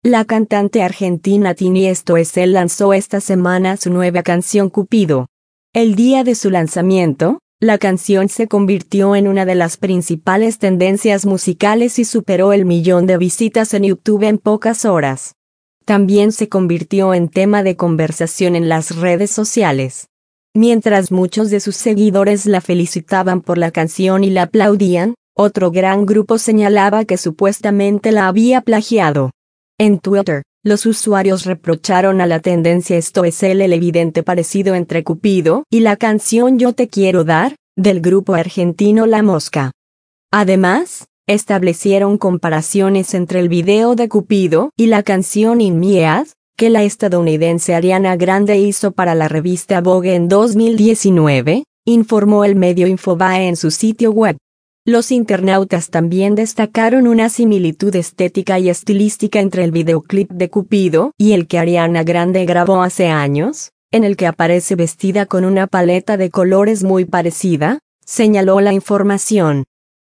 La cantante argentina Tini Stoessel lanzó esta semana su nueva canción Cupido. El día de su lanzamiento, la canción se convirtió en una de las principales tendencias musicales y superó el 1.000.000 de visitas en YouTube en pocas horas. También se convirtió en tema de conversación en las redes sociales. Mientras muchos de sus seguidores la felicitaban por la canción y la aplaudían, otro gran grupo señalaba que supuestamente la había plagiado. En Twitter, los usuarios reprocharon a la tendencia Stoessel el evidente parecido entre Cupido y la canción Yo te quiero dar, del grupo argentino La Mosca. Además, establecieron comparaciones entre el video de Cupido y la canción In My Head, que la estadounidense Ariana Grande hizo para la revista Vogue en 2019, informó el medio Infobae en su sitio web. Los internautas también destacaron una similitud estética y estilística entre el videoclip de Cupido y el que Ariana Grande grabó hace años, en el que aparece vestida con una paleta de colores muy parecida, señaló la información.